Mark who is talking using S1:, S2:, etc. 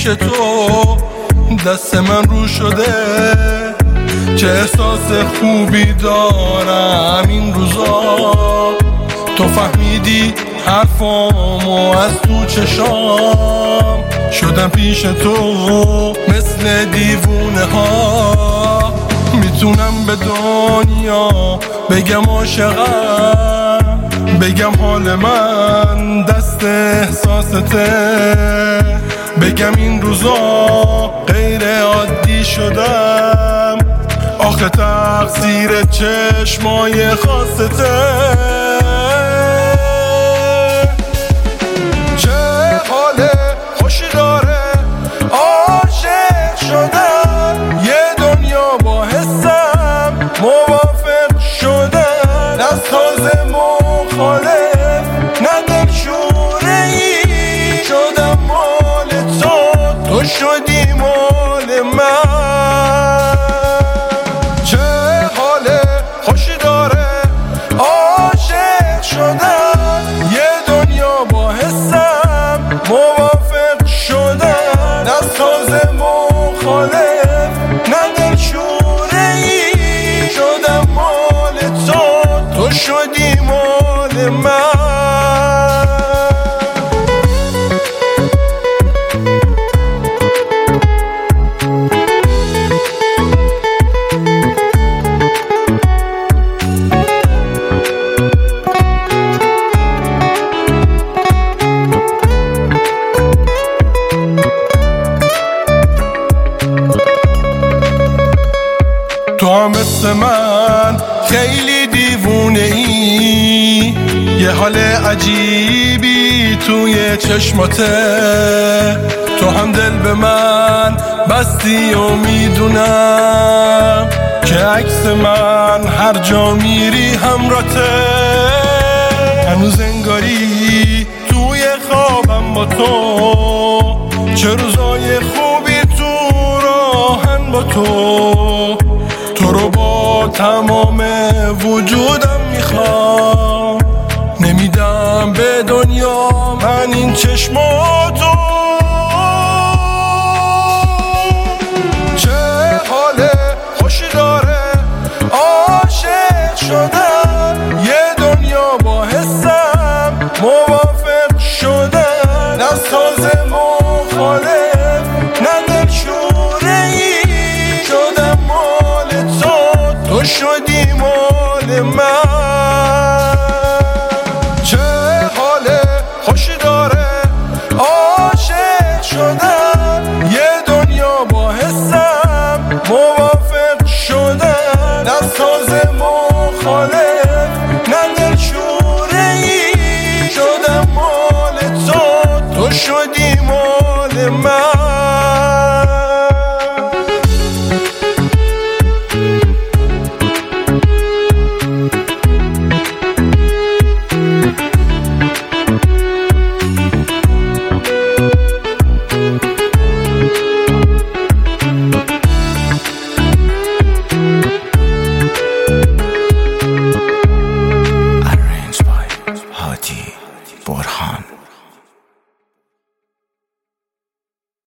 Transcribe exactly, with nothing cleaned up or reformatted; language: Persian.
S1: تو دست من رو شده، چه احساس خوبی دارم این روزا. تو فهمیدی حرفامو از تو چشام، شدم پیش تو مثل دیوونه ها. میتونم به دنیا بگم عاشقم، بگم حال من دست احساسته، بگم این روزا غیر عادی شدم، آخه تقصیر چشمای خاصته. چه حال خوشی داره عاشق شدن، یه دنیا با حسم موافق شدن، از تازه مخالف ندم شوره ای، شدم مال تو، تو شدی مال من. چه حال خوشی داره عاشق شدن، یه دنیا با حسم موافق شدن، از تازه مخالف ندم شوره ای، شدم مال تو، تو شدی مال من. تو هم مثل من خیلی دیوونه ای، یه حال عجیبی توی چشماته، تو هم دل به من بستی و میدونم که عکس من هر جا میری همراته. هنوز انگاری توی خوابم با تو، چه روزای خوبی تو راهن با تو، تو رو با تمام وجودم میخوام، نمیدم به دنیا من این چشماتو. چه حال خوشی داره عاشق شدن، یه دنیا با حسم موافق شدن، از تازه مخالف ندم شوره ای، شدم مال تو، تو شدی مال من. چه حال خوشی داره عاشق شدن، یه دنیا با حسم موافق شدن، از تازه مخالف ندم شوره ای، شدم مال تو، تو شدی مال من.
S2: Burhan.